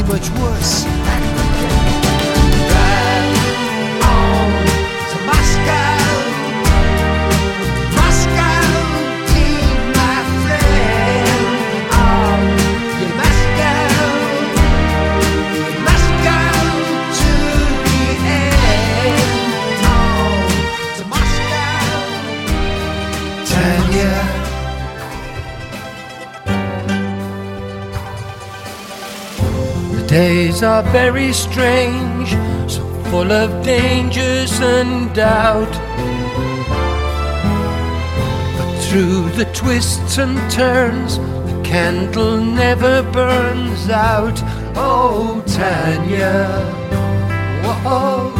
much worse. Days are very strange, so full of dangers and doubt. But through the twists and turns, the candle never burns out. Oh, Tanya, whoa.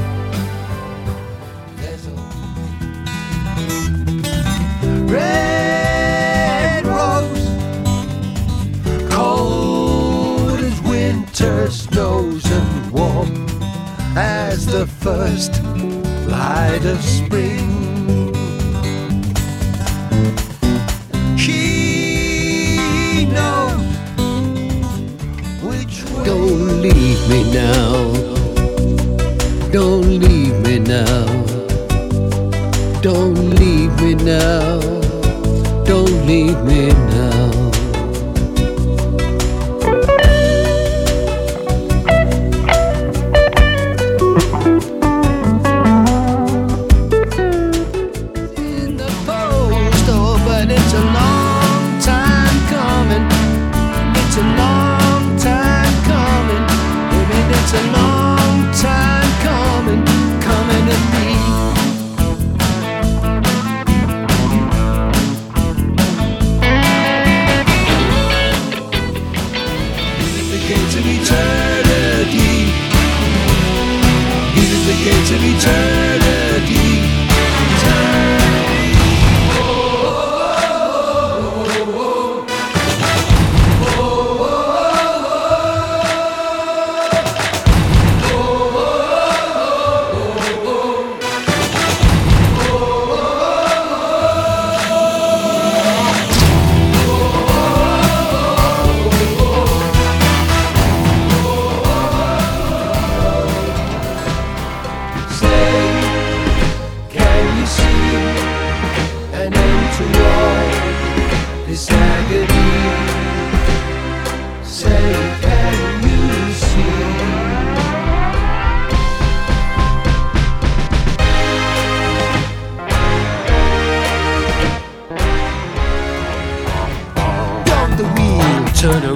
There's a red rose, cold as winter snows and warm as the first light of spring. She knows which way. Don't leave me now. Don't leave me now. Don't leave me now. Don't leave me now. Turn